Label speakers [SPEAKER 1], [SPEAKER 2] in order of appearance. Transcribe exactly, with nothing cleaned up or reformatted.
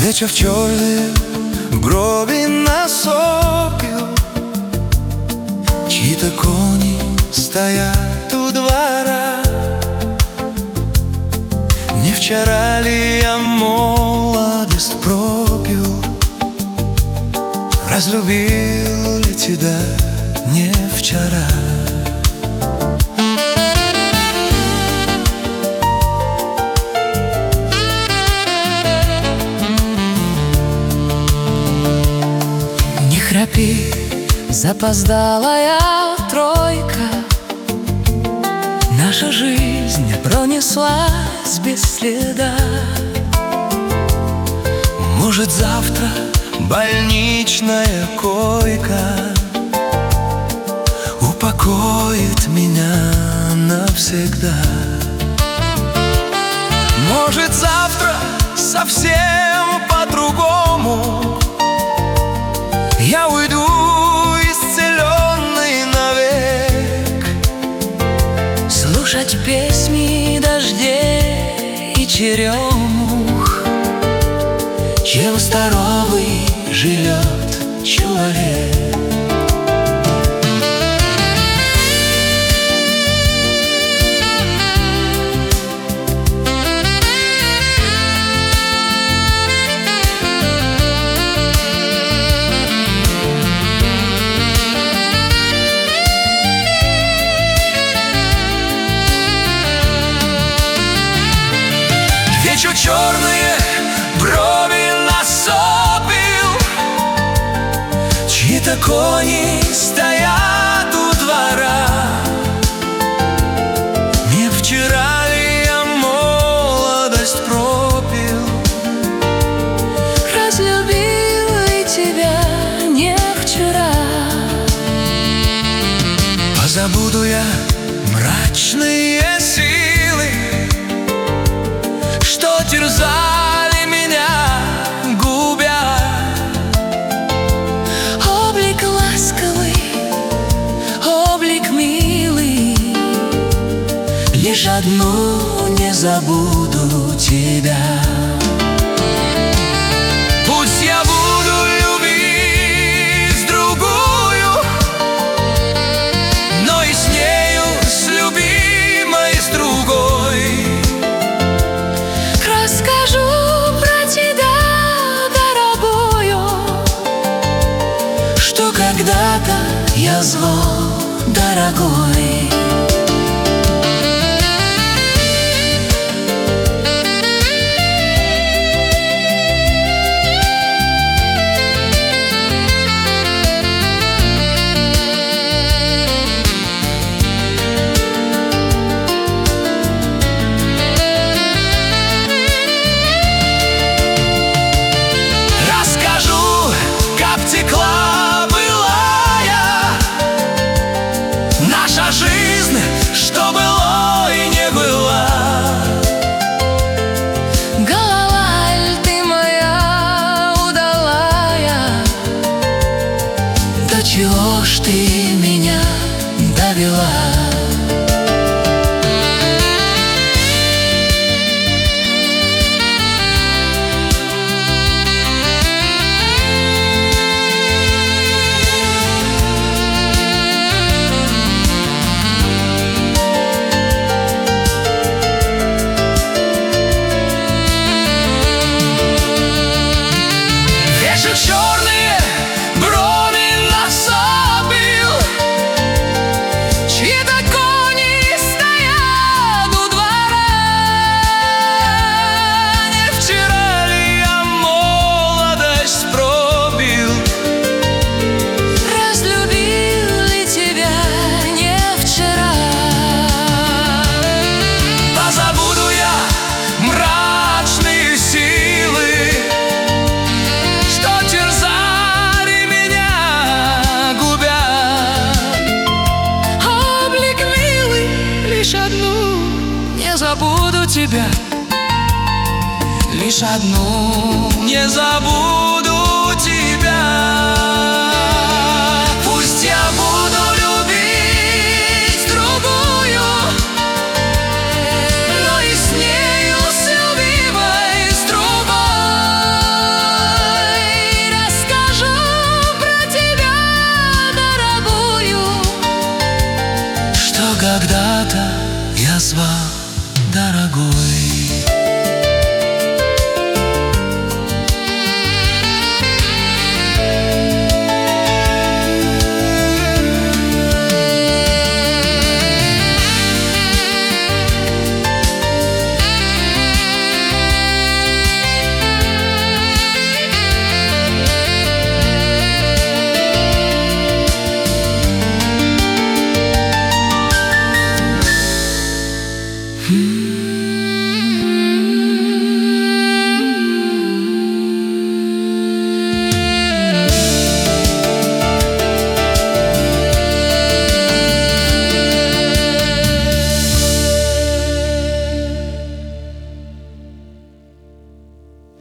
[SPEAKER 1] Вечер черный, брови насопил, чьи-то кони стоят у двора. Не вчера ли я молодость пропил? Разлюбил ли тебя не вчера?
[SPEAKER 2] Не храпи, запоздалая тройка, наша жизнь пронеслась без следа.
[SPEAKER 1] Может, завтра больничная койка упокоит меня навсегда. Может, завтра совсем по-другому я уйду исцеленный навек,
[SPEAKER 2] слушать песни дождей и черемух, чем здоровый живет человек.
[SPEAKER 1] Вечер черные, брови насопил, чьи-то кони стоят у двора. Не вчера ли я молодость пропил?
[SPEAKER 2] Разлюбил ли тебя не вчера?
[SPEAKER 1] Позабуду я мрачные силы, что терзали меня, губя.
[SPEAKER 2] Облик ласковый, облик милый, лишь одну не забуду тебя.
[SPEAKER 1] Пусть я буду любить другую, но и с нею, с любимой, с другой.
[SPEAKER 2] Расскажу про тебя, дорогую, что когда-то я звал дорогой.
[SPEAKER 1] Жизнь, что было и не было.
[SPEAKER 2] Голова ты моя удалая, до чего ж ты меня довела?
[SPEAKER 1] Черные брови насопил, чьи-то кони стоят у двора. Не вчера ли я молодость пробил?
[SPEAKER 2] Разлюбил ли тебя не вчера?
[SPEAKER 1] Позабуду я мрачные силы, забуду тебя, лишь одну не забуду.